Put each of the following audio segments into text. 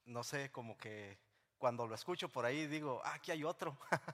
no sé, como que cuando lo escucho por ahí digo, aquí hay otro.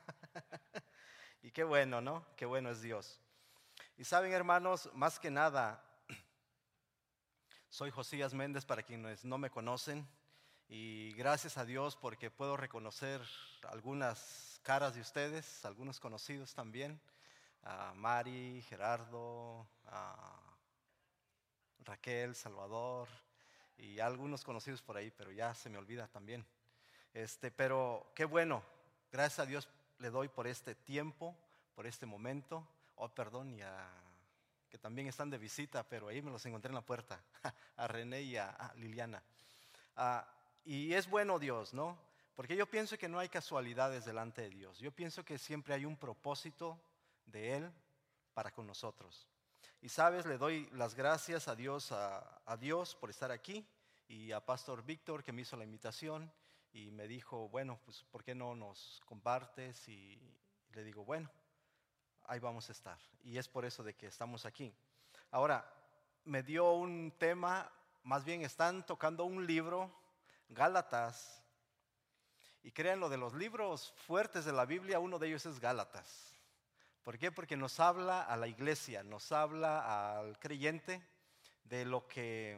Y qué bueno, ¿no? Qué bueno es Dios. Y saben, hermanos, más que nada, soy Josías Méndez para quienes no me conocen. Y gracias a Dios porque puedo reconocer algunas caras de ustedes, algunos conocidos también. A Mari, Gerardo, a Raquel, Salvador y algunos conocidos por ahí, pero ya se me olvida también. Pero qué bueno, gracias a Dios le doy por este tiempo, por este momento. Oh, perdón, y a que también están de visita, pero ahí me los encontré en la puerta, a René y a Liliana. Y es bueno Dios, ¿no? Porque yo pienso que no hay casualidades delante de Dios. Yo pienso que siempre hay un propósito de Él para con nosotros. Y sabes, le doy las gracias a Dios, a Dios por estar aquí y a Pastor Víctor que me hizo la invitación y me dijo, bueno, pues ¿por qué no nos compartes? Y le digo, bueno, ahí vamos a estar. Y es por eso de que estamos aquí. Ahora, me dio un tema, más bien están tocando un libro, Gálatas, y créanlo, de los libros fuertes de la Biblia, uno de ellos es Gálatas. ¿Por qué? Porque nos habla a la iglesia, nos habla al creyente de lo que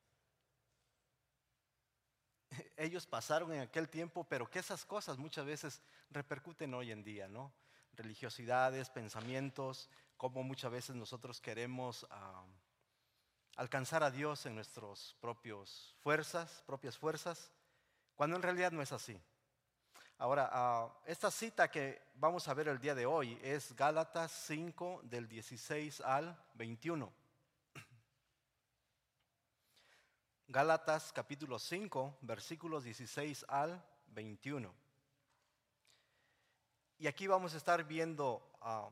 ellos pasaron en aquel tiempo, pero que esas cosas muchas veces repercuten hoy en día, ¿no? Religiosidades, pensamientos, cómo muchas veces nosotros queremos alcanzar a Dios en nuestras propias fuerzas, cuando en realidad no es así. Ahora, esta cita que vamos a ver el día de hoy es Gálatas 5 del 16 al 21. Gálatas capítulo 5, versículos 16 al 21. Y aquí vamos a estar viendo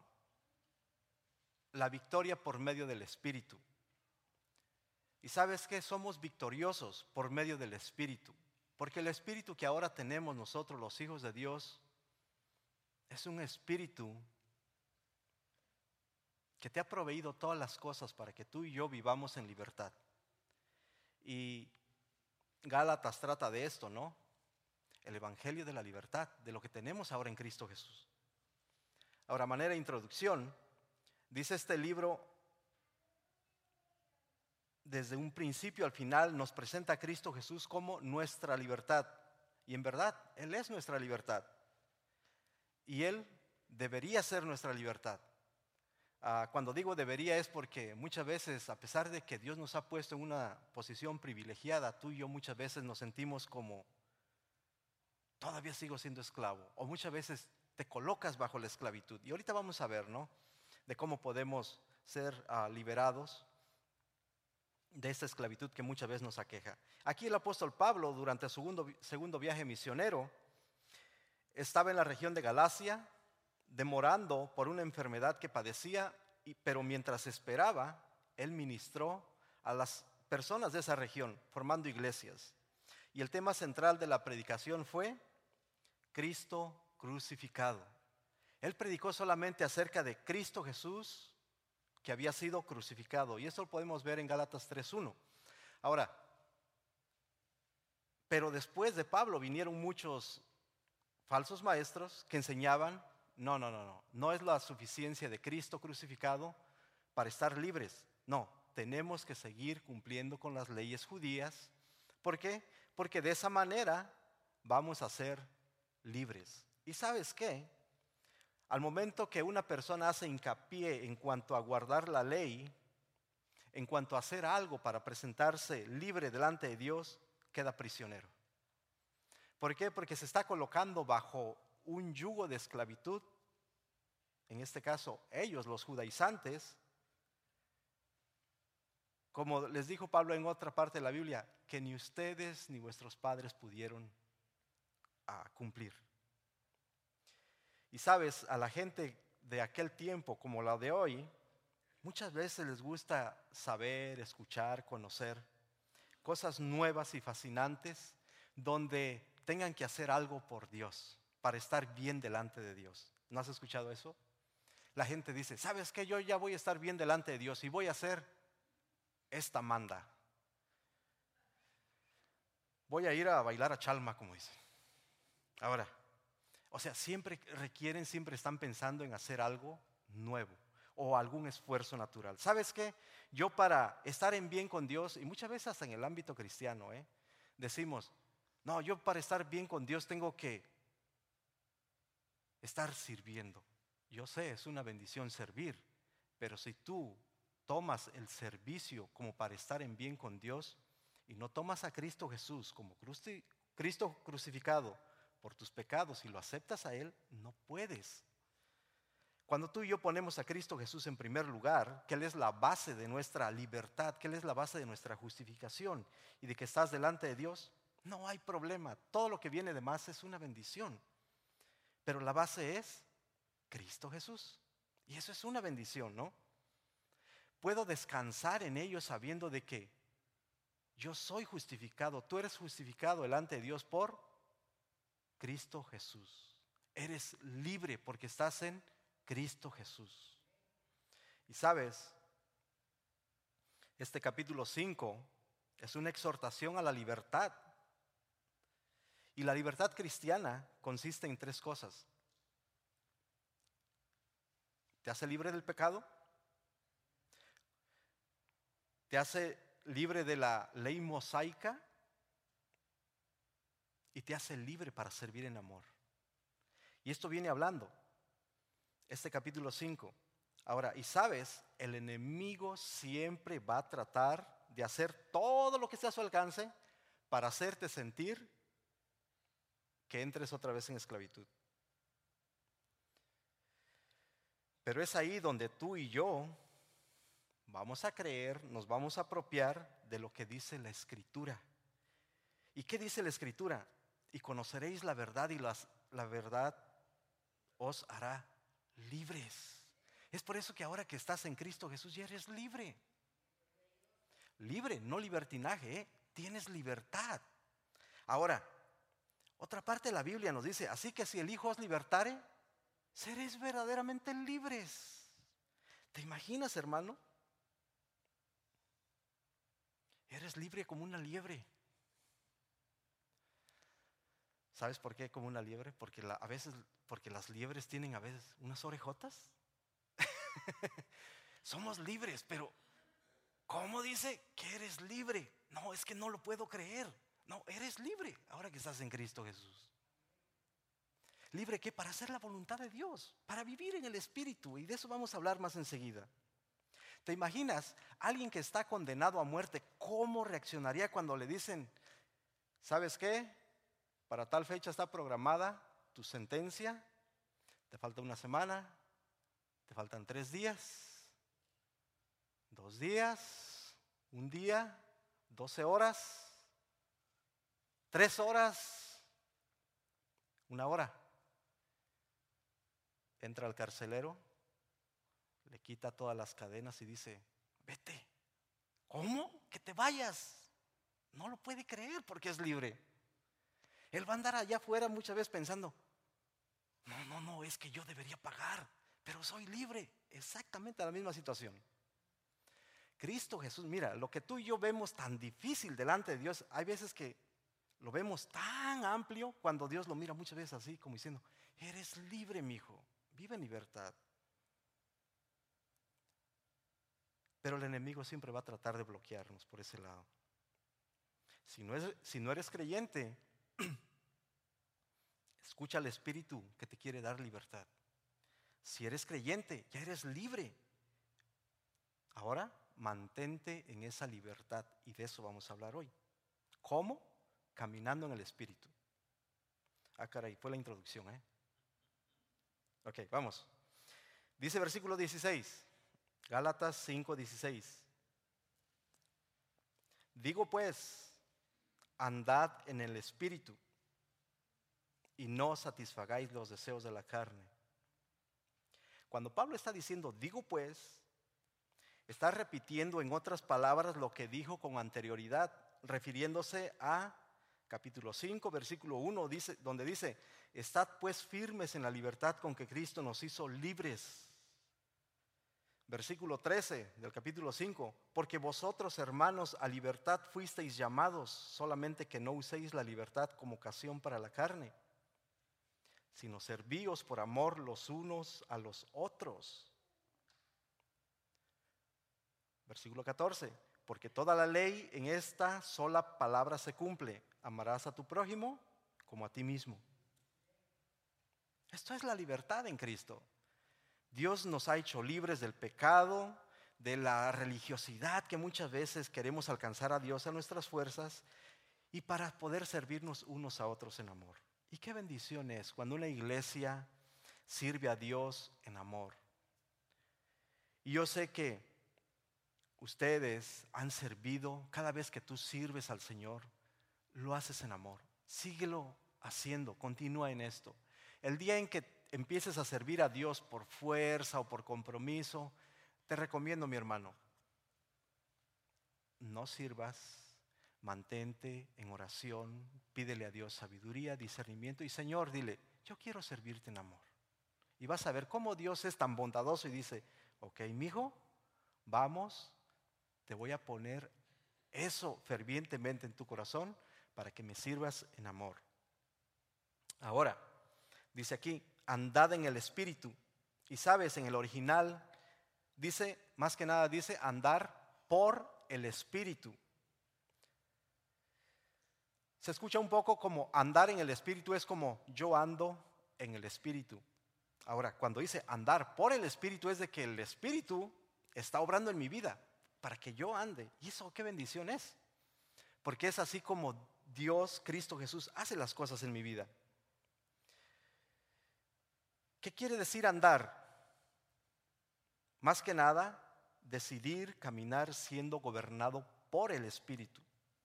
la victoria por medio del Espíritu. Y sabes que somos victoriosos por medio del Espíritu, porque el Espíritu que ahora tenemos nosotros, los hijos de Dios, es un Espíritu que te ha proveído todas las cosas para que tú y yo vivamos en libertad. Y Gálatas trata de esto, ¿no? El Evangelio de la libertad, de lo que tenemos ahora en Cristo Jesús. Ahora, manera de introducción, dice este libro, desde un principio al final nos presenta a Cristo Jesús como nuestra libertad. Y en verdad, Él es nuestra libertad. Y Él debería ser nuestra libertad. Cuando digo debería es porque muchas veces, a pesar de que Dios nos ha puesto en una posición privilegiada, tú y yo muchas veces nos sentimos como, todavía sigo siendo esclavo. O muchas veces te colocas bajo la esclavitud. Y ahorita vamos a ver, ¿no? De cómo podemos ser liberados de esta esclavitud que muchas veces nos aqueja. Aquí el apóstol Pablo, durante su segundo viaje misionero, estaba en la región de Galacia, demorando por una enfermedad que padecía, pero mientras esperaba, él ministró a las personas de esa región, formando iglesias. Y el tema central de la predicación fue Cristo crucificado. Él predicó solamente acerca de Cristo Jesús, que había sido crucificado. Y eso lo podemos ver en Gálatas 3:1. Ahora, pero después de Pablo vinieron muchos falsos maestros que enseñaban, no es la suficiencia de Cristo crucificado para estar libres. No, tenemos que seguir cumpliendo con las leyes judías. ¿Por qué? Porque de esa manera vamos a ser libres. ¿Y sabes qué? Al momento que una persona hace hincapié en cuanto a guardar la ley, en cuanto a hacer algo para presentarse libre delante de Dios, queda prisionero. ¿Por qué? Porque se está colocando bajo un yugo de esclavitud, en este caso ellos, los judaizantes, como les dijo Pablo en otra parte de la Biblia, que ni ustedes ni vuestros padres pudieron cumplir. Y sabes, a la gente de aquel tiempo como la de hoy, muchas veces les gusta saber, escuchar, conocer cosas nuevas y fascinantes donde tengan que hacer algo por Dios para estar bien delante de Dios. ¿No has escuchado eso? La gente dice, ¿sabes qué? Yo ya voy a estar bien delante de Dios y voy a hacer esta manda. voy a ir a bailar a Chalma, como dicen. Ahora, o sea, siempre están pensando en hacer algo nuevo o algún esfuerzo natural. ¿Sabes qué? Yo para estar en bien con Dios, y muchas veces hasta en el ámbito cristiano, decimos, no, yo para estar bien con Dios tengo que estar sirviendo. Yo sé, es una bendición servir, pero si tú tomas el servicio como para estar en bien con Dios y no tomas a Cristo Jesús como Cristo crucificado por tus pecados y lo aceptas a Él, no puedes. Cuando tú y yo ponemos a Cristo Jesús en primer lugar, que Él es la base de nuestra libertad, que Él es la base de nuestra justificación y de que estás delante de Dios, no hay problema. Todo lo que viene de más es una bendición. Pero la base es Cristo Jesús. Y eso es una bendición, ¿no? Puedo descansar en ello sabiendo de que yo soy justificado, tú eres justificado delante de Dios por Cristo Jesús. Eres libre porque estás en Cristo Jesús. Y sabes, este capítulo 5 es una exhortación a la libertad. Y la libertad cristiana consiste en 3 cosas. Te hace libre del pecado, te hace libre de la ley mosaica y te hace libre para servir en amor. Y esto viene hablando este capítulo 5. Ahora, y sabes, el enemigo siempre va a tratar de hacer todo lo que esté a su alcance para hacerte sentir que entres otra vez en esclavitud. Pero es ahí donde tú y yo vamos a creer, nos vamos a apropiar de lo que dice la Escritura. ¿Y qué dice la Escritura? Y conoceréis la verdad y la verdad os hará libres. Es por eso que ahora que estás en Cristo Jesús ya eres libre. Libre, no libertinaje, tienes libertad. Ahora, otra parte de la Biblia nos dice, así que si el Hijo os libertare, seréis verdaderamente libres. ¿Te imaginas, hermano? Eres libre como una liebre. ¿Sabes por qué como una liebre? Porque porque las liebres tienen a veces unas orejotas. Somos libres, pero ¿cómo dice que eres libre? No, es que no lo puedo creer. No, eres libre ahora que estás en Cristo Jesús. ¿Libre qué? Para hacer la voluntad de Dios, para vivir en el Espíritu. Y de eso vamos a hablar más enseguida. ¿Te imaginas alguien que está condenado a muerte? ¿Cómo reaccionaría cuando le dicen, ¿sabes qué? Para tal fecha está programada tu sentencia. Te falta una semana, te faltan 3 días, 2 días, 1 día, 12 horas, 3 horas, 1 hora. Entra al carcelero, le quita todas las cadenas y dice, vete. ¿Cómo? Que te vayas. No lo puede creer porque es libre. Él va a andar allá afuera muchas veces pensando, no, es que yo debería pagar, pero soy libre. Exactamente la misma situación. Cristo Jesús, mira, lo que tú y yo vemos tan difícil delante de Dios, hay veces que lo vemos tan amplio cuando Dios lo mira muchas veces así, como diciendo, eres libre, mi hijo, vive en libertad. Pero el enemigo siempre va a tratar de bloquearnos por ese lado. Si no eres creyente, escucha al Espíritu que te quiere dar libertad. Si eres creyente, ya eres libre. Ahora, mantente en esa libertad y de eso vamos a hablar hoy. ¿Cómo? Caminando en el Espíritu. Ah, caray, fue la introducción, Ok, vamos. Dice versículo 16, Gálatas 5:16. Digo pues, andad en el Espíritu y no satisfagáis los deseos de la carne. Cuando Pablo está diciendo, digo pues, está repitiendo en otras palabras lo que dijo con anterioridad, refiriéndose a capítulo 5, versículo 1, donde dice, estad pues firmes en la libertad con que Cristo nos hizo libres. Versículo 13 del capítulo 5. Porque vosotros, hermanos, a libertad fuisteis llamados, solamente que no uséis la libertad como ocasión para la carne, sino servíos por amor los unos a los otros. Versículo 14. Porque toda la ley en esta sola palabra se cumple: amarás a tu prójimo como a ti mismo. Esto es la libertad en Cristo. Dios nos ha hecho libres del pecado, de la religiosidad que muchas veces queremos alcanzar a Dios a nuestras fuerzas, y para poder servirnos unos a otros en amor. Y qué bendición es cuando una iglesia sirve a Dios en amor. Y yo sé que ustedes han servido. Cada vez que tú sirves al Señor, lo haces en amor. Síguelo haciendo, continúa en esto. El día en que empieces a servir a Dios por fuerza o por compromiso, te recomiendo, mi hermano, no sirvas. Mantente en oración, pídele a Dios sabiduría, discernimiento, y Señor, dile: yo quiero servirte en amor. Y vas a ver cómo Dios es tan bondadoso y dice: ok, mijo, vamos, te voy a poner eso fervientemente en tu corazón para que me sirvas en amor. Ahora, dice aquí: andad en el Espíritu. Y sabes, en el original dice, más que nada dice andar por el Espíritu. Se escucha un poco como andar en el Espíritu, es como yo ando en el Espíritu. Ahora, cuando dice andar por el Espíritu, es de que el Espíritu está obrando en mi vida para que yo ande. Y eso qué bendición es, porque es así como Dios, Cristo Jesús, hace las cosas en mi vida. ¿Qué quiere decir andar? Más que nada, decidir caminar siendo gobernado por el Espíritu.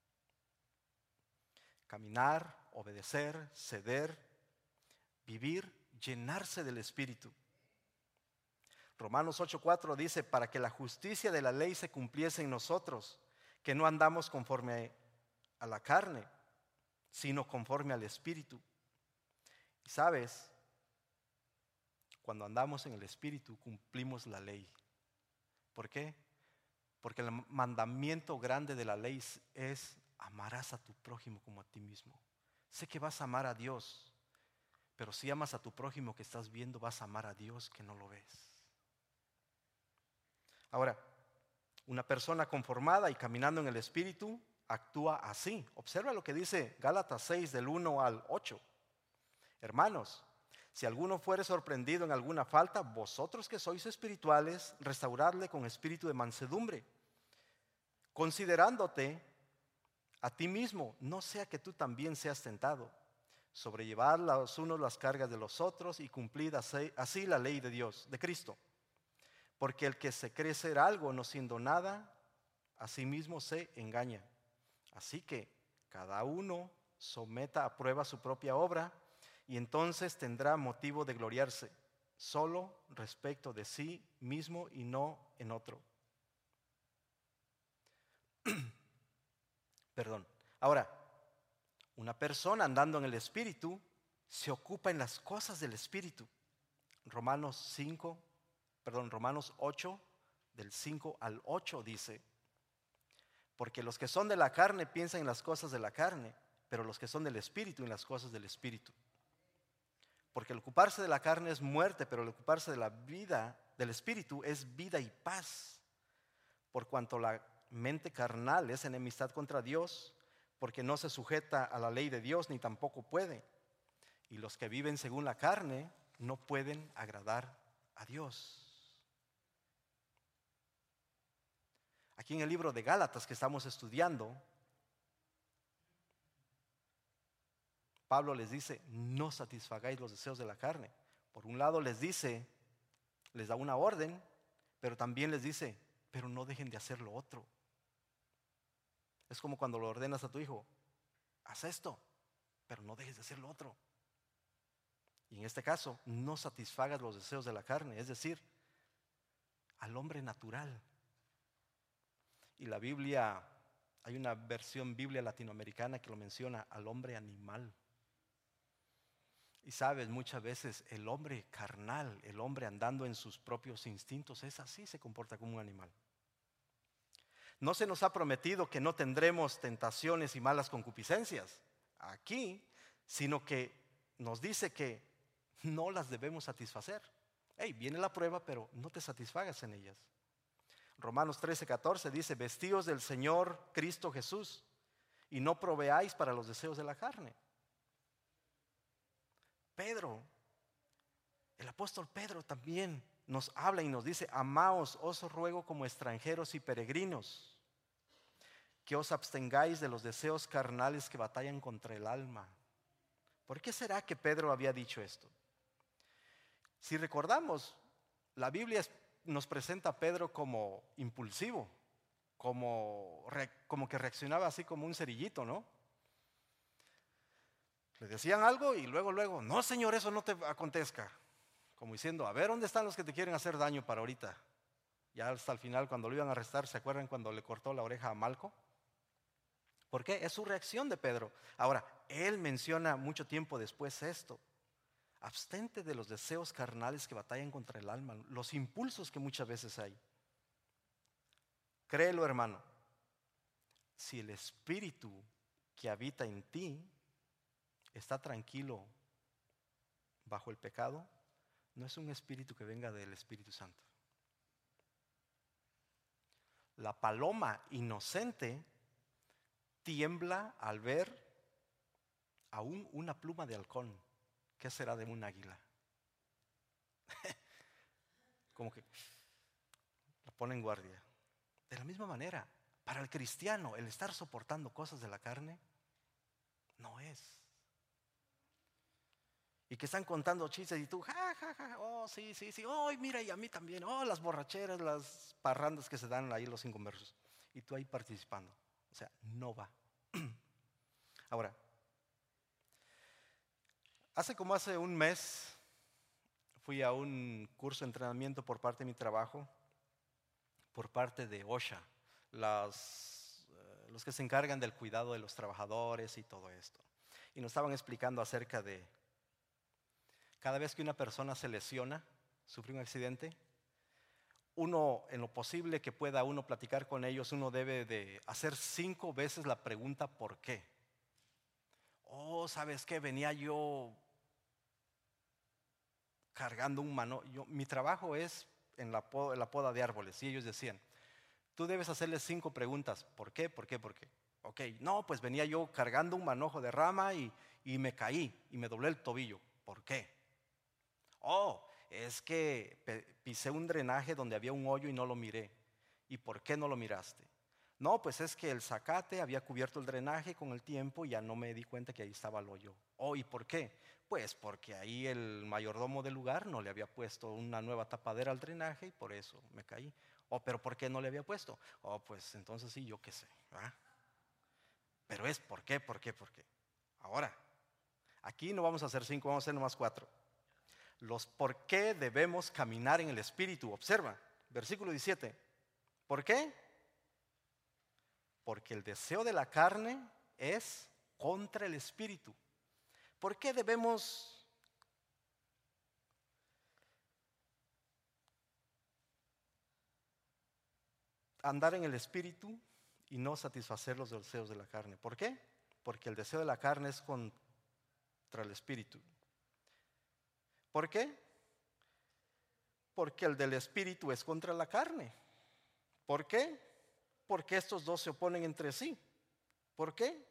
Caminar, obedecer, ceder, vivir, llenarse del Espíritu. Romanos 8:4 dice: para que la justicia de la ley se cumpliese en nosotros, que no andamos conforme a la carne, sino conforme al Espíritu. Y sabes, cuando andamos en el Espíritu cumplimos la ley. ¿Por qué? Porque el mandamiento grande de la ley es: amarás a tu prójimo como a ti mismo. Sé que vas a amar a Dios, pero si amas a tu prójimo que estás viendo, vas a amar a Dios que no lo ves. Ahora, una persona conformada y caminando en el Espíritu actúa así. Observa lo que dice Gálatas 6 del 1 al 8. Hermanos, si alguno fuere sorprendido en alguna falta, vosotros que sois espirituales, restauradle con espíritu de mansedumbre, considerándote a ti mismo, no sea que tú también seas tentado. Sobrellevad los unos las cargas de los otros y cumplid así la ley de Dios, de Cristo. Porque el que se cree ser algo no siendo nada, a sí mismo se engaña. Así que cada uno someta a prueba su propia obra, y entonces tendrá motivo de gloriarse, solo respecto de sí mismo y no en otro. Perdón. Ahora, una persona andando en el Espíritu se ocupa en las cosas del Espíritu. Romanos 8, del 5 al 8 dice: porque los que son de la carne piensan en las cosas de la carne, pero los que son del Espíritu en las cosas del Espíritu. Porque el ocuparse de la carne es muerte, pero el ocuparse de la vida del Espíritu es vida y paz. Por cuanto la mente carnal es enemistad contra Dios, porque no se sujeta a la ley de Dios, ni tampoco puede. Y los que viven según la carne no pueden agradar a Dios. Aquí en el libro de Gálatas que estamos estudiando, Pablo les dice: no satisfagáis los deseos de la carne. Por un lado les dice, les da una orden, pero también les dice: pero no dejen de hacer lo otro. Es como cuando lo ordenas a tu hijo: haz esto, pero no dejes de hacer lo otro. Y en este caso, no satisfagas los deseos de la carne, es decir, al hombre natural. Y la Biblia, hay una versión Biblia latinoamericana que lo menciona: al hombre animal. Y sabes, muchas veces el hombre carnal, el hombre andando en sus propios instintos, es así, se comporta como un animal. No se nos ha prometido que no tendremos tentaciones y malas concupiscencias aquí, sino que nos dice que no las debemos satisfacer. Hey, viene la prueba, pero no te satisfagas en ellas. Romanos 13:14 dice: vestíos del Señor Cristo Jesús y no proveáis para los deseos de la carne. Pedro, el apóstol Pedro también nos habla y nos dice: amaos, os ruego como extranjeros y peregrinos, que os abstengáis de los deseos carnales que batallan contra el alma. ¿Por qué será que Pedro había dicho esto? Si recordamos, la Biblia nos presenta a Pedro como impulsivo, como que reaccionaba así como un cerillito, ¿no? Le decían algo y luego, no, Señor, eso no te acontezca. Como diciendo, a ver, ¿dónde están los que te quieren hacer daño para ahorita? Ya hasta el final, cuando lo iban a arrestar, ¿se acuerdan cuando le cortó la oreja a Malco? ¿Por qué? Es su reacción de Pedro. Ahora, él menciona mucho tiempo después esto: abstente de los deseos carnales que batallan contra el alma, los impulsos que muchas veces hay. Créelo, hermano, si el espíritu que habita en ti está tranquilo bajo el pecado, no es un espíritu que venga del Espíritu Santo. La paloma inocente tiembla al ver aún una pluma de halcón. ¿Qué será de un águila? Como que la pone en guardia. De la misma manera, para el cristiano, el estar soportando cosas de la carne no es. Y que están contando chistes y tú, ja, ja, ja, oh, sí, oh, mira, y a mí también, oh, las borracheras, las parrandas que se dan ahí los inconversos. Y tú ahí participando. O sea, no va. Ahora, hace un mes fui a un curso de entrenamiento por parte de mi trabajo, por parte de OSHA, los que se encargan del cuidado de los trabajadores y todo esto. Y nos estaban explicando acerca de cada vez que una persona se lesiona, sufre un accidente, uno, en lo posible que pueda uno platicar con ellos, uno debe de hacer 5 veces la pregunta ¿por qué? Oh, ¿sabes qué? Venía yo cargando un mano. Mi trabajo es en la poda de árboles, y ellos decían, tú debes hacerles 5 preguntas. ¿Por qué? ¿Por qué? ¿Por qué? Ok, no, pues venía yo cargando un manojo de rama y me caí y me doblé el tobillo. ¿Por qué? Oh, es que pisé un drenaje donde había un hoyo y no lo miré. ¿Y por qué no lo miraste? No, pues es que el zacate había cubierto el drenaje con el tiempo y ya no me di cuenta que ahí estaba el hoyo. Oh, ¿y por qué? Pues porque ahí el mayordomo del lugar no le había puesto una nueva tapadera al drenaje y por eso me caí. Oh, pero ¿por qué no le había puesto? Oh, pues entonces sí, yo qué sé, ¿verdad? Pero es ¿por qué? ¿Por qué? ¿Por qué? Ahora, aquí no vamos a hacer 5, vamos a hacer nomás 4. Los por qué debemos caminar en el Espíritu. Observa, versículo 17. ¿Por qué? Porque el deseo de la carne es contra el Espíritu. ¿Por qué debemos andar en el Espíritu y no satisfacer los deseos de la carne? ¿Por qué? Porque el deseo de la carne es contra el Espíritu. ¿Por qué? Porque el del Espíritu es contra la carne. ¿Por qué? Porque estos dos se oponen entre sí. ¿Por qué?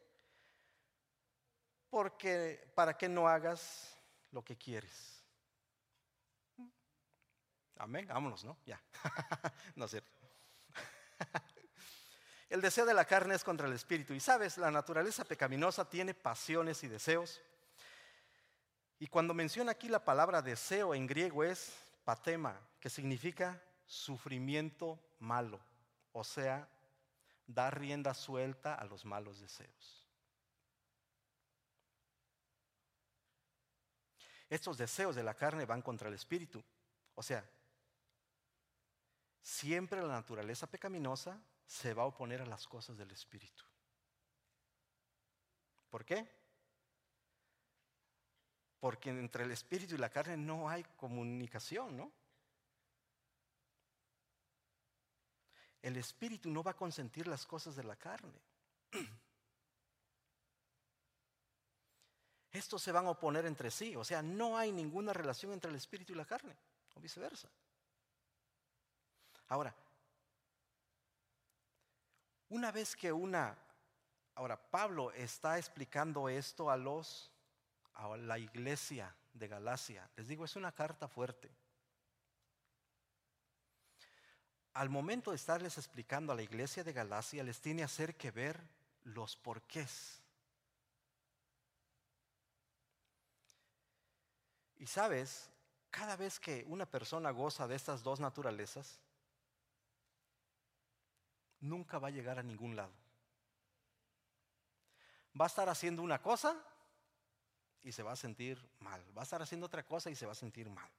Porque para que no hagas lo que quieres. Amén, vámonos, ¿no? Ya. No es cierto. El deseo de la carne es contra el espíritu. Y sabes, la naturaleza pecaminosa tiene pasiones y deseos. Y cuando menciona aquí la palabra deseo en griego es patema, que significa sufrimiento malo. O sea, dar rienda suelta a los malos deseos. Estos deseos de la carne van contra el espíritu. O sea, siempre la naturaleza pecaminosa se va a oponer a las cosas del espíritu. ¿Por qué? porque entre el espíritu y la carne no hay comunicación, ¿no? El espíritu no va a consentir las cosas de la carne. Estos se van a oponer entre sí, o sea, no hay ninguna relación entre el espíritu y la carne, o viceversa. Ahora, una vez que Pablo está explicando esto a la iglesia de Galacia. Les digo, es una carta fuerte. Al momento de estarles explicando a la iglesia de Galacia, les tiene que ver los porqués. Y sabes, cada vez que una persona goza de estas dos naturalezas, nunca va a llegar a ningún lado. Va a estar haciendo una cosa y se va a sentir mal. Va a estar haciendo otra cosa y se va a sentir mal.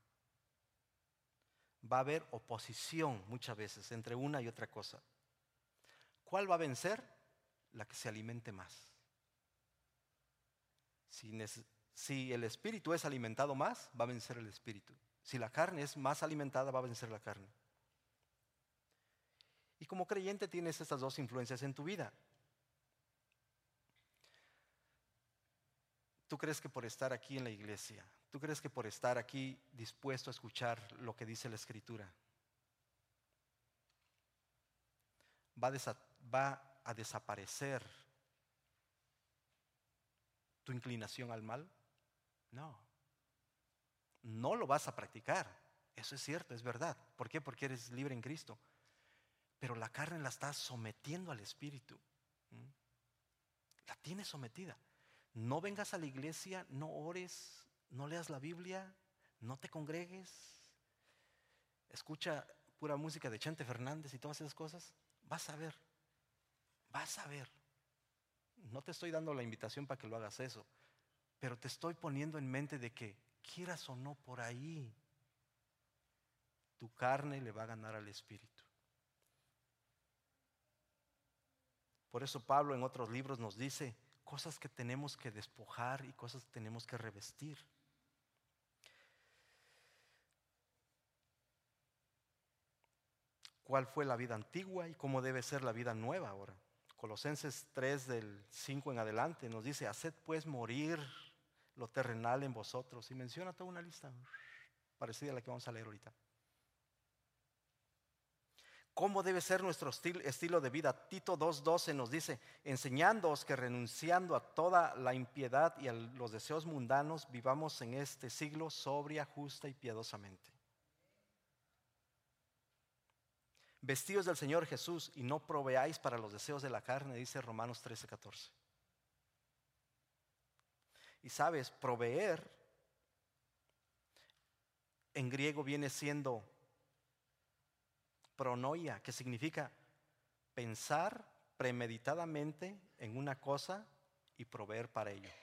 Va a haber oposición muchas veces entre una y otra cosa. ¿Cuál va a vencer? La que se alimente más. Si el espíritu es alimentado más, va a vencer el espíritu. Si la carne es más alimentada, va a vencer la carne. Y como creyente tienes estas dos influencias en tu vida. ¿Tú crees que por estar aquí en la iglesia, tú crees que por estar aquí dispuesto a escuchar lo que dice la Escritura, va a desaparecer tu inclinación al mal? No. No lo vas a practicar. Eso es cierto, es verdad. ¿Por qué? Porque eres libre en Cristo. Pero la carne la estás sometiendo al espíritu. La tienes sometida. No vengas a la iglesia, no ores, no leas la Biblia, no te congregues, escucha pura música de Chente Fernández y todas esas cosas. Vas a ver. No te estoy dando la invitación para que lo hagas eso, pero te estoy poniendo en mente de que, quieras o no, por ahí tu carne le va a ganar al espíritu. Por eso Pablo en otros libros nos dice cosas que tenemos que despojar y cosas que tenemos que revestir. ¿Cuál fue la vida antigua y cómo debe ser la vida nueva ahora? Colosenses 3 del 5 en adelante nos dice: haced pues morir lo terrenal en vosotros. Y menciona toda una lista parecida a la que vamos a leer ahorita. ¿Cómo debe ser nuestro estilo de vida? Tito 2:12 nos dice: enseñándoos que renunciando a toda la impiedad y a los deseos mundanos, vivamos en este siglo sobria, justa y piadosamente. Vestidos del Señor Jesús y no proveáis para los deseos de la carne, dice Romanos 13:14. Y sabes, proveer en griego viene siendo pronoia, que significa pensar premeditadamente en una cosa y proveer para ello.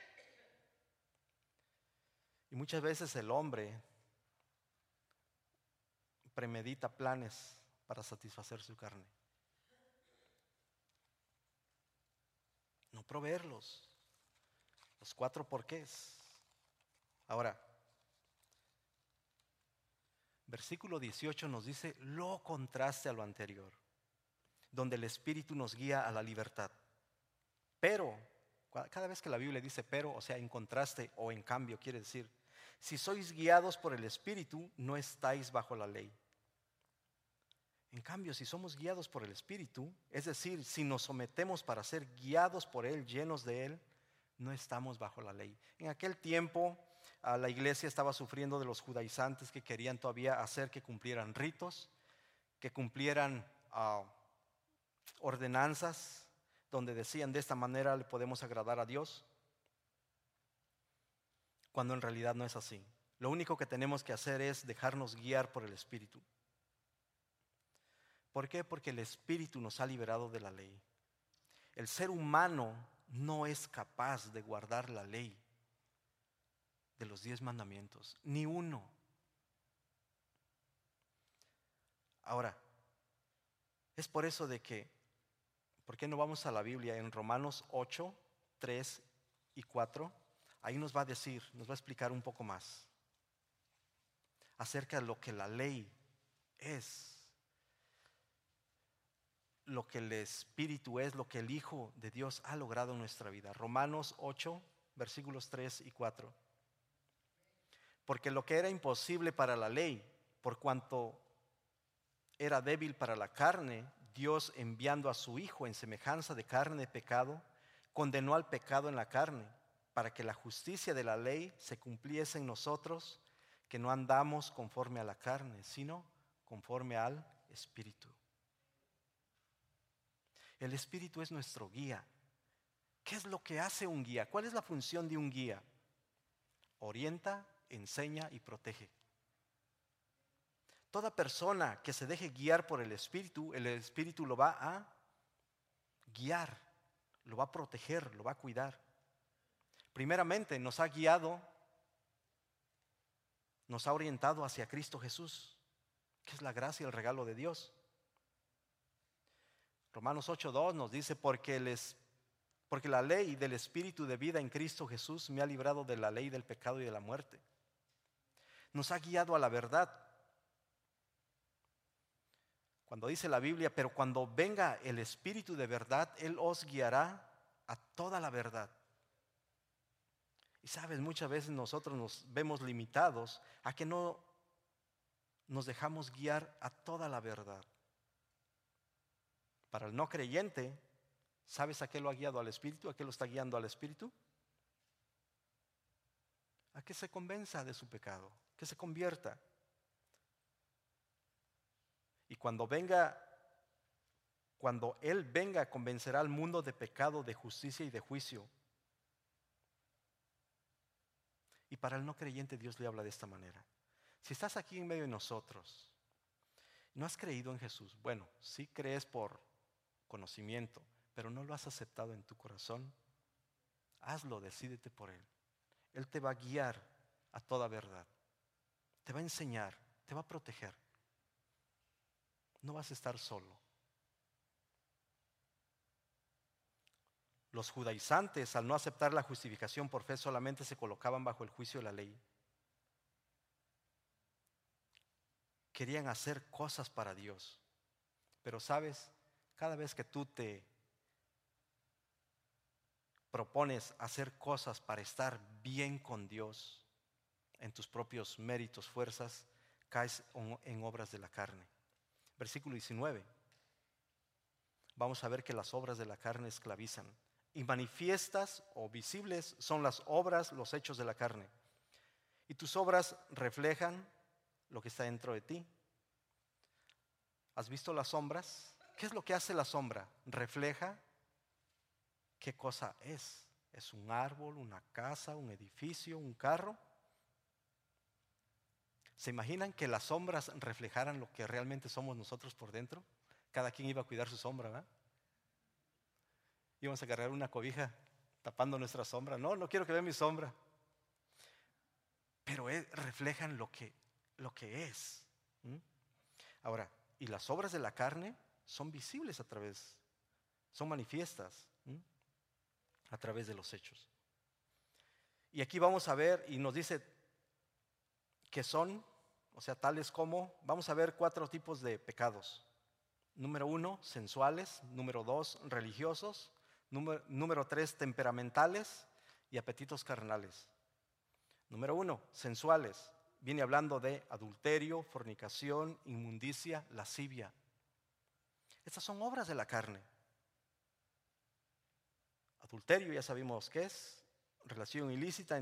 Y muchas veces el hombre premedita planes para satisfacer su carne. No proveerlos. Los 4 porqués. Ahora, versículo 18 nos dice lo contraste a lo anterior, donde el Espíritu nos guía a la libertad. Pero, cada vez que la Biblia dice pero, o sea, en contraste o en cambio, quiere decir, si sois guiados por el Espíritu, no estáis bajo la ley. En cambio, si somos guiados por el Espíritu, es decir, si nos sometemos para ser guiados por Él, llenos de Él, no estamos bajo la ley. En aquel tiempo, la iglesia estaba sufriendo de los judaizantes que querían todavía hacer que cumplieran ritos, que cumplieran ordenanzas, donde decían de esta manera le podemos agradar a Dios, cuando en realidad no es así. Lo único que tenemos que hacer es dejarnos guiar por el Espíritu. ¿Por qué? Porque el Espíritu nos ha liberado de la ley. El ser humano no es capaz de guardar la ley de los 10 mandamientos, ni uno. Ahora, es por eso de que, ¿por qué no vamos a la Biblia en Romanos 8, 3 y 4? ahí nos va a decir, nos va a explicar un poco más acerca de lo que la ley es, lo que el Espíritu es, lo que el Hijo de Dios ha logrado en nuestra vida. Romanos 8, versículos 3 y 4. Porque lo que era imposible para la ley, por cuanto era débil para la carne, Dios, enviando a su Hijo en semejanza de carne de pecado, condenó al pecado en la carne, para que la justicia de la ley se cumpliese en nosotros, que no andamos conforme a la carne, sino conforme al Espíritu. El Espíritu es nuestro guía. ¿Qué es lo que hace un guía? ¿Cuál es la función de un guía? Orienta, enseña y protege. Toda persona que se deje guiar por el Espíritu lo va a guiar, lo va a proteger, lo va a cuidar. Primeramente nos ha guiado, nos ha orientado hacia Cristo Jesús, que es la gracia y el regalo de Dios. Romanos 8:2 nos dice, porque la ley del Espíritu de vida en Cristo Jesús me ha librado de la ley del pecado y de la muerte. Nos ha guiado a la verdad. Cuando dice la Biblia, pero cuando venga el Espíritu de verdad, Él os guiará a toda la verdad. Y sabes, muchas veces nosotros nos vemos limitados a que no nos dejamos guiar a toda la verdad. Para el no creyente, ¿sabes a qué lo ha guiado al Espíritu? ¿A qué lo está guiando al Espíritu? A que se convenza de su pecado, que se convierta. Y cuando Él venga, convencerá al mundo de pecado, de justicia y de juicio. Y para el no creyente Dios le habla de esta manera. Si estás aquí en medio de nosotros, no has creído en Jesús, bueno, sí crees por conocimiento, pero no lo has aceptado en tu corazón, hazlo, decídete por Él. Él te va a guiar a toda verdad, te va a enseñar, te va a proteger. No vas a estar solo. Los judaizantes, al no aceptar la justificación por fe, solamente se colocaban bajo el juicio de la ley. Querían hacer cosas para Dios. Pero sabes, cada vez que tú te propones hacer cosas para estar bien con Dios, en tus propios méritos, fuerzas, caes en obras de la carne. Versículo 19. Vamos a ver que las obras de la carne esclavizan. Y manifiestas o visibles son las obras, los hechos de la carne. Y tus obras reflejan lo que está dentro de ti. ¿Has visto las sombras? ¿Qué es lo que hace la sombra? Refleja qué cosa es. ¿Es un árbol, una casa, un edificio, un carro? ¿Se imaginan que las sombras reflejaran lo que realmente somos nosotros por dentro? Cada quien iba a cuidar su sombra, ¿verdad? Íbamos a agarrar una cobija tapando nuestra sombra. No, no quiero que vean mi sombra. Pero reflejan lo que es. Ahora, y las obras de la carne son visibles son manifiestas a través de los hechos. Y aquí vamos a ver, y nos dice que son, o sea, tales como, vamos a ver 4 tipos de pecados. Número 1, sensuales. Número 2, religiosos. Número 3, temperamentales y apetitos carnales. Número 1, sensuales. Viene hablando de adulterio, fornicación, inmundicia, lascivia. Estas son obras de la carne. Adulterio ya sabemos qué es. Relación ilícita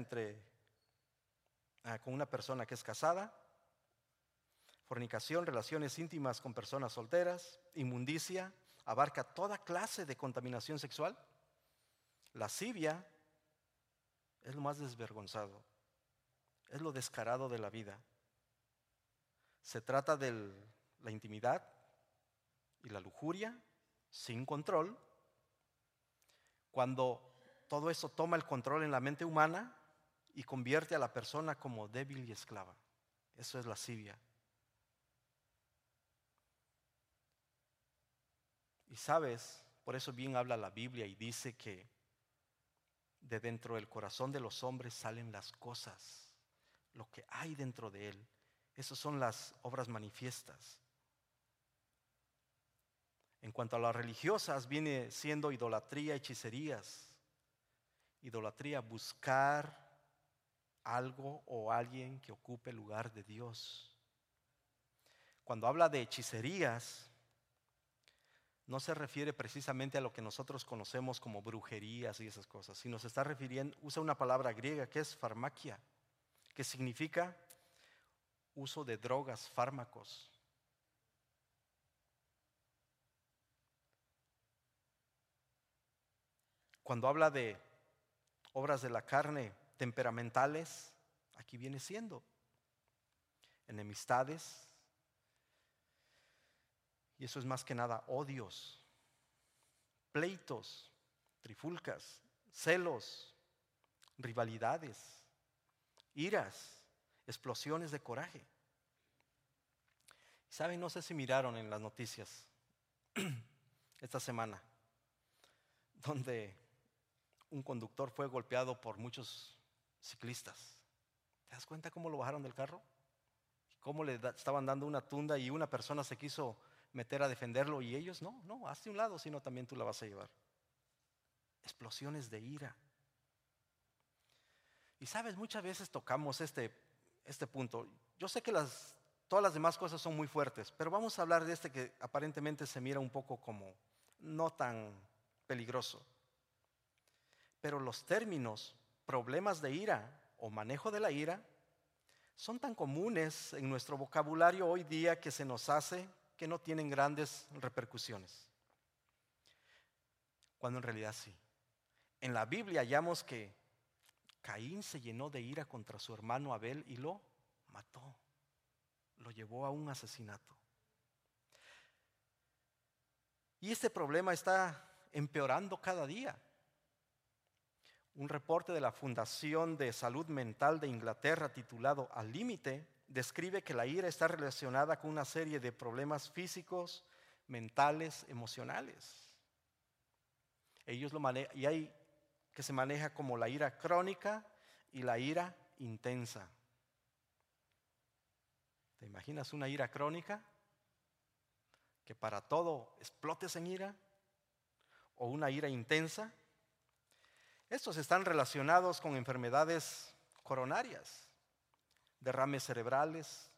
con una persona que es casada. Fornicación, relaciones íntimas con personas solteras. Inmundicia, abarca toda clase de contaminación sexual. Lascivia es lo más desvergonzado, es lo descarado de la vida. Se trata de la intimidad y la lujuria sin control. Cuando todo eso toma el control en la mente humana y convierte a la persona como débil y esclava. Eso es lascivia. Y sabes, por eso bien habla la Biblia y dice que de dentro del corazón de los hombres salen las cosas, lo que hay dentro de él. Esas son las obras manifiestas. En cuanto a las religiosas, viene siendo idolatría, hechicerías. Idolatría, buscar algo o alguien que ocupe el lugar de Dios. Cuando habla de hechicerías, no se refiere precisamente a lo que nosotros conocemos como brujerías y esas cosas, sino se está refiriendo, usa una palabra griega que es farmakia, que significa uso de drogas, fármacos. Cuando habla de obras de la carne temperamentales, aquí viene siendo enemistades, y eso es más que nada odios, pleitos, trifulcas, celos, rivalidades, iras, explosiones de coraje. ¿Saben? No sé si miraron en las noticias esta semana, donde un conductor fue golpeado por muchos ciclistas. ¿Te das cuenta cómo lo bajaron del carro? Cómo le estaban dando una tunda y una persona se quiso meter a defenderlo y ellos no, hazte un lado, sino también tú la vas a llevar. Explosiones de ira. Y sabes, muchas veces tocamos este punto. Yo sé que todas las demás cosas son muy fuertes, pero vamos a hablar de este que aparentemente se mira un poco como no tan peligroso. Pero los términos problemas de ira o manejo de la ira son tan comunes en nuestro vocabulario hoy día que se nos hace que no tienen grandes repercusiones, cuando en realidad sí. En la Biblia hallamos que Caín se llenó de ira contra su hermano Abel y lo mató, lo llevó a un asesinato. Y este problema está empeorando cada día. Un reporte de la Fundación de Salud Mental de Inglaterra titulado Al Límite describe que la ira está relacionada con una serie de problemas físicos, mentales, emocionales. Ellos lo manejan, y hay que se maneja como la ira crónica y la ira intensa. ¿Te imaginas una ira crónica? Que para todo explotes en ira, o una ira intensa. Estos están relacionados con enfermedades coronarias, derrames cerebrales.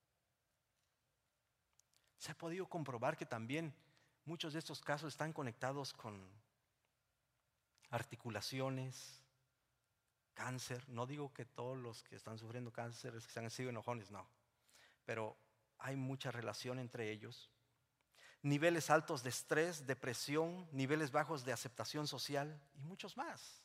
Se ha podido comprobar que también muchos de estos casos están conectados con articulaciones, cáncer. No digo que todos los que están sufriendo cáncer es que han sido enojones, no. Pero hay mucha relación entre ellos. Niveles altos de estrés, depresión, niveles bajos de aceptación social y muchos más.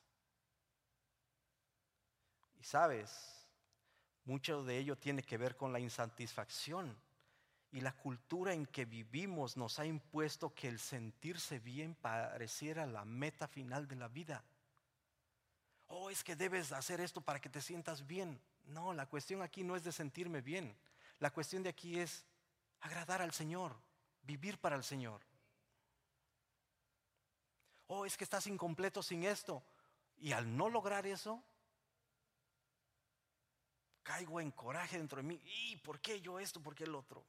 Y sabes, mucho de ello tiene que ver con la insatisfacción y la cultura en que vivimos nos ha impuesto que el sentirse bien pareciera la meta final de la vida. Oh, es que debes hacer esto para que te sientas bien. No, la cuestión aquí no es de sentirme bien. La cuestión de aquí es agradar al Señor, vivir para el Señor. Oh, es que estás incompleto sin esto. Y al no lograr eso, caigo en coraje dentro de mí. ¿Y por qué yo esto? ¿Por qué el otro?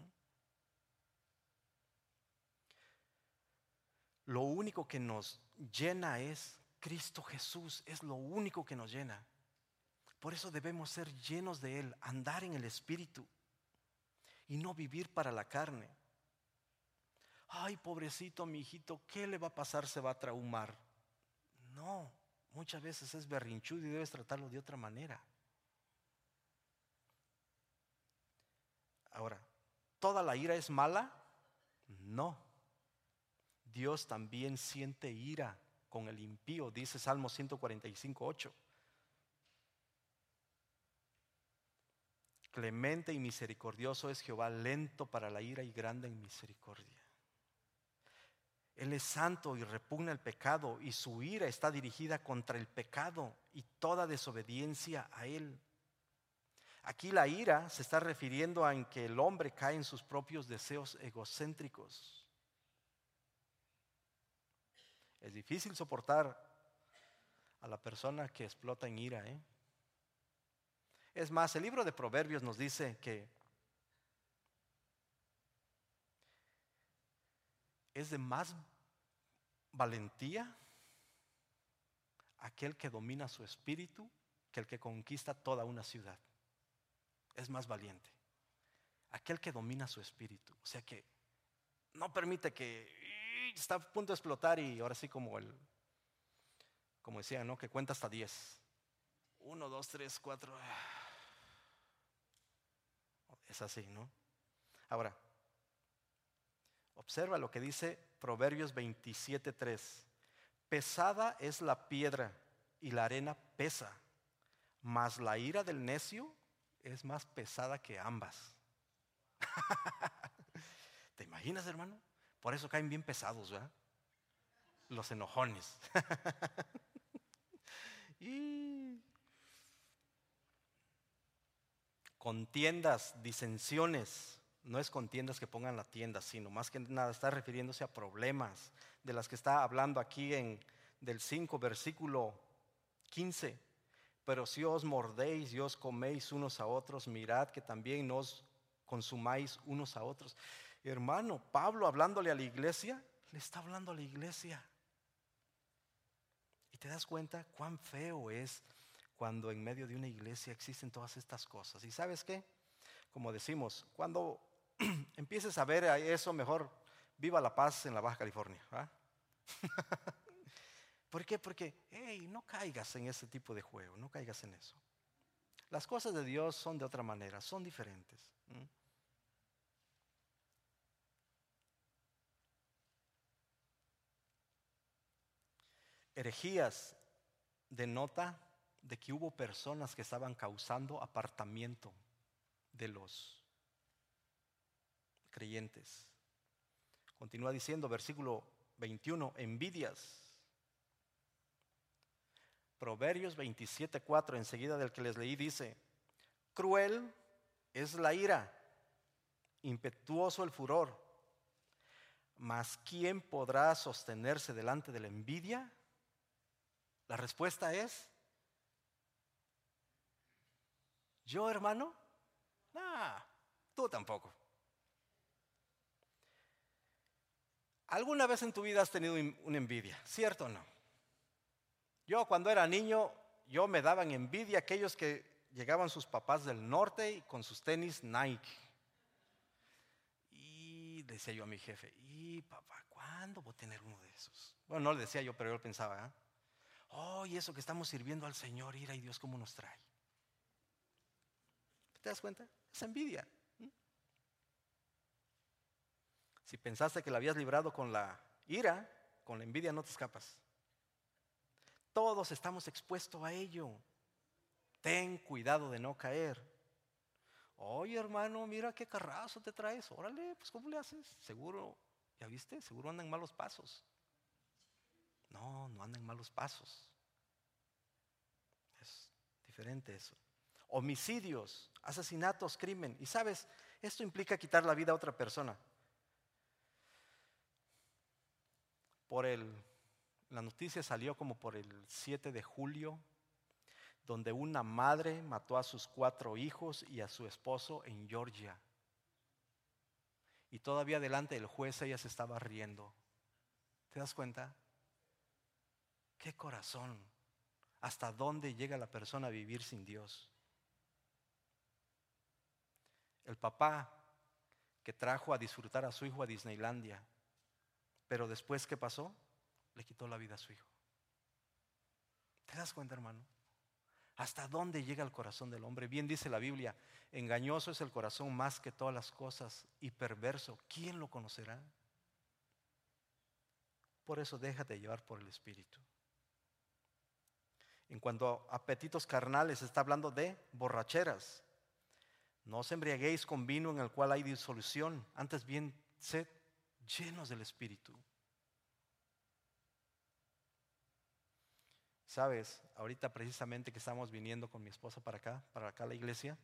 Lo único que nos llena es Cristo Jesús. Es lo único que nos llena. Por eso debemos ser llenos de Él, andar en el Espíritu y no vivir para la carne. Ay, pobrecito mi hijito, ¿qué le va a pasar? Se va a traumar. No, muchas veces es berrinchudo y debes tratarlo de otra manera. Ahora, ¿toda la ira es mala? No. Dios también siente ira con el impío, dice Salmo 145:8. Clemente y misericordioso es Jehová, lento para la ira y grande en misericordia. Él es santo y repugna el pecado, y su ira está dirigida contra el pecado y toda desobediencia a Él. Aquí la ira se está refiriendo a en que el hombre cae en sus propios deseos egocéntricos. Es difícil soportar a la persona que explota en ira, ¿eh? Es más, el libro de Proverbios nos dice que es de más valentía aquel que domina su espíritu que el que conquista toda una ciudad. Es más valiente aquel que domina su espíritu, o sea que no permite que está a punto de explotar y ahora sí como decían, ¿no? Que cuenta hasta 10. 1, 2, 3, 4. Es así, ¿no? Ahora, observa lo que dice Proverbios 27:3. Pesada es la piedra y la arena pesa, mas la ira del necio es más pesada que ambas. ¿Te imaginas, hermano? Por eso caen bien pesados, ¿verdad? Los enojones. Y contiendas, disensiones. No es contiendas que pongan la tienda, sino más que nada está refiriéndose a problemas de las que está hablando aquí del 5, versículo 15. Pero si os mordéis y os coméis unos a otros, mirad que también nos consumáis unos a otros. Hermano, Pablo hablándole a la iglesia, le está hablando a la iglesia. Y te das cuenta cuán feo es cuando en medio de una iglesia existen todas estas cosas. ¿Y sabes qué? Como decimos, cuando empieces a ver eso, mejor viva la paz en la Baja California, ¿verdad? ¿Por qué? Porque, no caigas en ese tipo de juego, no caigas en eso. Las cosas de Dios son de otra manera, son diferentes. Herejías denota de que hubo personas que estaban causando apartamiento de los creyentes. Continúa diciendo, versículo 21, envidias. Proverbios 27:4, enseguida del que les leí, dice, cruel es la ira, impetuoso el furor, mas ¿quién podrá sostenerse delante de la envidia? La respuesta es, ¿yo, hermano? Nah, tú tampoco. ¿Alguna vez en tu vida has tenido una envidia? ¿Cierto o no? Yo cuando era niño, yo me daban envidia aquellos que llegaban sus papás del norte y con sus tenis Nike. Y decía yo a mi jefe, y papá, ¿cuándo voy a tener uno de esos? Bueno, no le decía yo, pero yo lo pensaba, y eso que estamos sirviendo al Señor, ira y Dios cómo nos trae. ¿Te das cuenta? Es envidia. Si pensaste que la habías librado con la ira, con la envidia no te escapas. Todos estamos expuestos a ello. Ten cuidado de no caer. Oye, hermano, mira qué carrazo te traes. Órale, pues ¿cómo le haces? Seguro, ¿ya viste? Seguro andan en malos pasos. No, no andan en malos pasos. Es diferente eso. Homicidios, asesinatos, crimen. Y sabes, esto implica quitar la vida a otra persona. La noticia salió como por el 7 de julio, donde una madre mató a sus 4 hijos y a su esposo en Georgia. Y todavía delante del juez ella se estaba riendo. ¿Te das cuenta? ¿Qué corazón? ¿Hasta dónde llega la persona a vivir sin Dios? El papá que trajo a disfrutar a su hijo a Disneylandia, pero después, ¿qué pasó? Le quitó la vida a su hijo. ¿Te das cuenta, hermano? ¿Hasta dónde llega el corazón del hombre? Bien dice la Biblia, engañoso es el corazón más que todas las cosas y perverso. ¿Quién lo conocerá? Por eso déjate llevar por el Espíritu. En cuanto a apetitos carnales, está hablando de borracheras. No os embriaguéis con vino en el cual hay disolución, antes bien sed llenos del Espíritu. Sabes, ahorita precisamente que estamos viniendo con mi esposa para acá a la iglesia,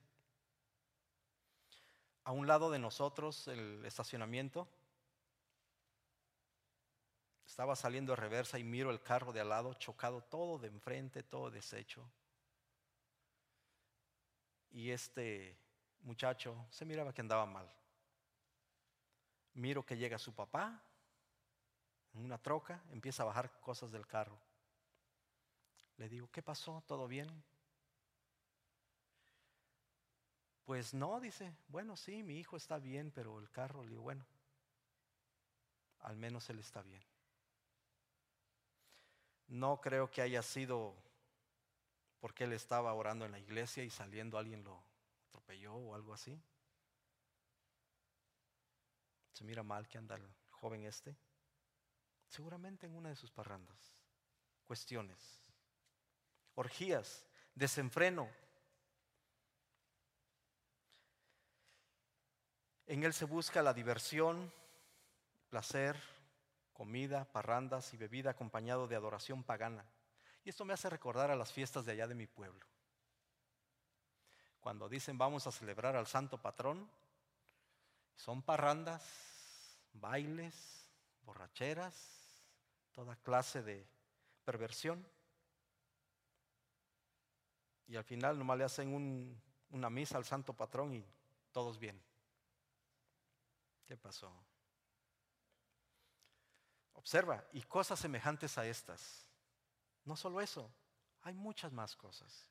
a un lado de nosotros el estacionamiento, Estaba saliendo de reversa y miro el carro de al lado chocado, todo de enfrente, todo deshecho. Y este muchacho se miraba que andaba mal. Miro que llega su papá en una troca, empieza a bajar cosas del carro. Le digo, ¿qué pasó? ¿Todo bien? Pues no, dice, bueno, sí, mi hijo está bien, pero el carro, le digo, bueno, al menos él está bien. No creo que haya sido porque él estaba orando en la iglesia y saliendo alguien lo atropelló o algo así. Se mira mal que anda el joven este. Seguramente en una de sus parrandas. Cuestiones, orgías, desenfreno. En él se busca la diversión, placer, comida, parrandas y bebida acompañado de adoración pagana. Y esto me hace recordar a las fiestas de allá de mi pueblo. Cuando dicen vamos a celebrar al santo patrón, son parrandas, bailes, borracheras, toda clase de perversión. Y al final nomás le hacen una misa al santo patrón y todos bien. ¿Qué pasó? Observa, y cosas semejantes a estas. No solo eso, hay muchas más cosas.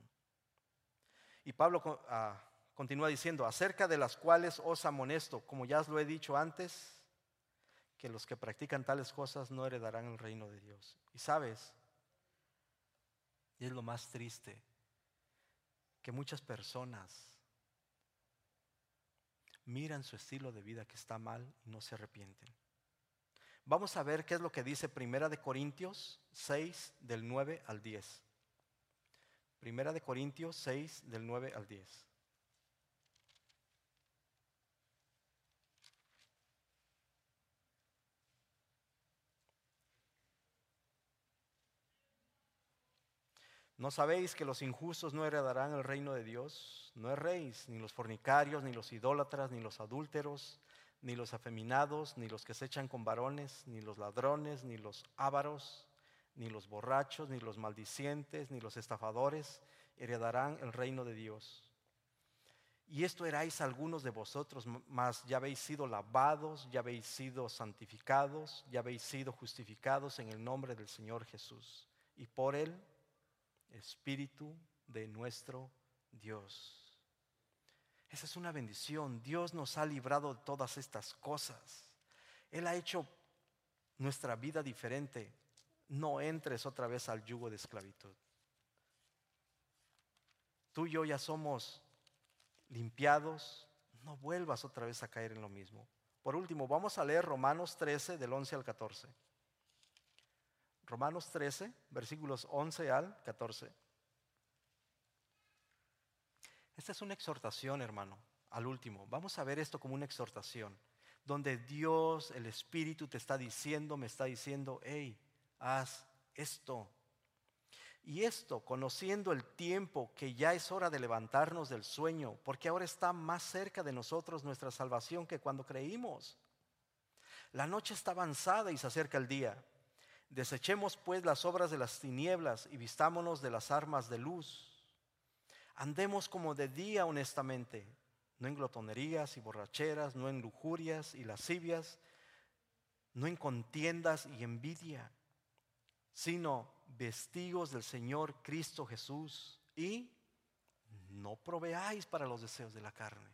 Y Pablo continúa diciendo, acerca de las cuales os amonesto, como ya os lo he dicho antes, que los que practican tales cosas no heredarán el reino de Dios. Y sabes, y es lo más triste, que muchas personas miran su estilo de vida que está mal y no se arrepienten. Vamos a ver qué es lo que dice Primera de Corintios 6 del 9 al 10. Primera de Corintios 6 del 9 al 10. ¿No sabéis que los injustos no heredarán el reino de Dios? No erréis, ni los fornicarios, ni los idólatras, ni los adúlteros, ni los afeminados, ni los que se echan con varones, ni los ladrones, ni los ávaros, ni los borrachos, ni los maldicientes, ni los estafadores heredarán el reino de Dios. Y esto erais algunos de vosotros, mas ya habéis sido lavados, ya habéis sido santificados, ya habéis sido justificados en el nombre del Señor Jesús y por el Espíritu de nuestro Dios. Esa es una bendición. Dios nos ha librado de todas estas cosas. Él ha hecho nuestra vida diferente. No entres otra vez al yugo de esclavitud. Tú y yo ya somos limpiados. No vuelvas otra vez a caer en lo mismo. Por último, vamos a leer Romanos 13 del 11 al 14. Romanos 13, versículos 11 al 14. Esta es una exhortación, hermano, al último. Vamos a ver esto como una exhortación, donde Dios, el Espíritu te está diciendo, me está diciendo, hey, haz esto. Y esto, conociendo el tiempo, que ya es hora de levantarnos del sueño, porque ahora está más cerca de nosotros nuestra salvación que cuando creímos. La noche está avanzada y se acerca el día. Desechemos pues las obras de las tinieblas y vistámonos de las armas de luz. Andemos como de día honestamente, no en glotonerías y borracheras, no en lujurias y lascivias, no en contiendas y envidia, sino vestidos del Señor Cristo Jesús y no proveáis para los deseos de la carne.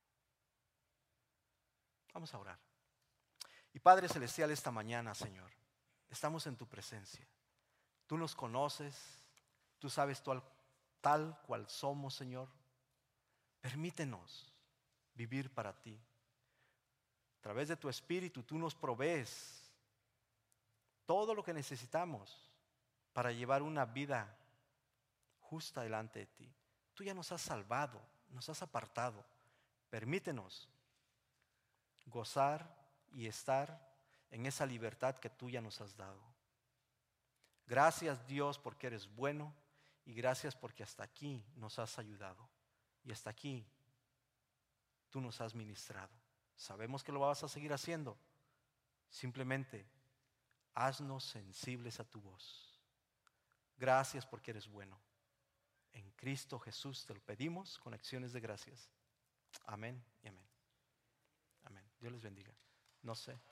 Vamos a orar. Y Padre Celestial, esta mañana, Señor, estamos en tu presencia. Tú nos conoces, tú sabes tal cual somos, Señor. Permítenos vivir para ti. A través de tu Espíritu tú nos provees todo lo que necesitamos para llevar una vida justa delante de ti. Tú ya nos has salvado, nos has apartado. Permítenos gozar y estar en esa libertad que tú ya nos has dado. Gracias, Dios, porque eres bueno y gracias porque hasta aquí nos has ayudado y hasta aquí tú nos has ministrado. Sabemos que lo vas a seguir haciendo. Simplemente haznos sensibles a tu voz. Gracias porque eres bueno. En Cristo Jesús te lo pedimos con acciones de gracias. Amén y amén. Amén. Dios les bendiga. No sé.